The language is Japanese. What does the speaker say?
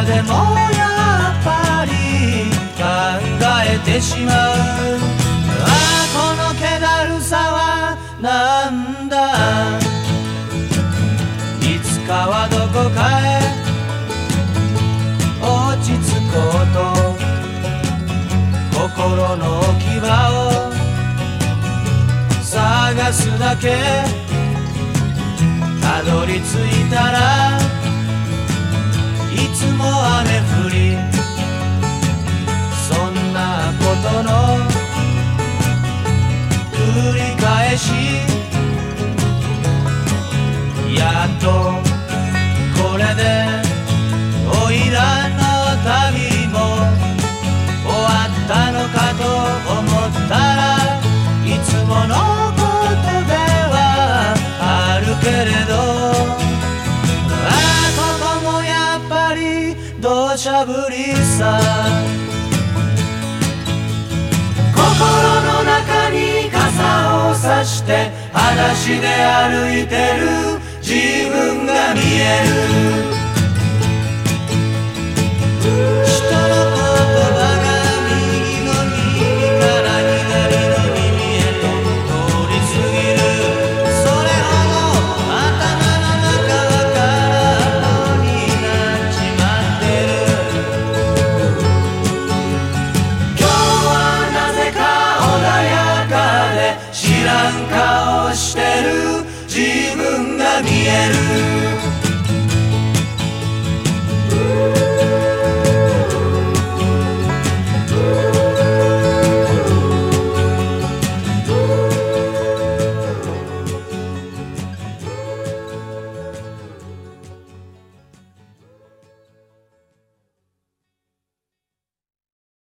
でもやっぱり考えてしまう。ああこの気だるさはなんだ。いつかはどこかへ落ち着こうと心の置き場を探すだけ。たどり着いたらいつも雨降り、そんなことの繰り返し。やっとこれでおいらの旅も終わったのかと思ったら、いつものことではあるけれど、ああここもやっぱり土砂降りさ。心の中に傘を差して裸足で歩いてる自分が見える。人の言葉が右の耳から左の耳へと通り過ぎる。それほど頭の中は空っぽになっちまってる。今日はなぜか穏やかで知らん顔してる自分が見える。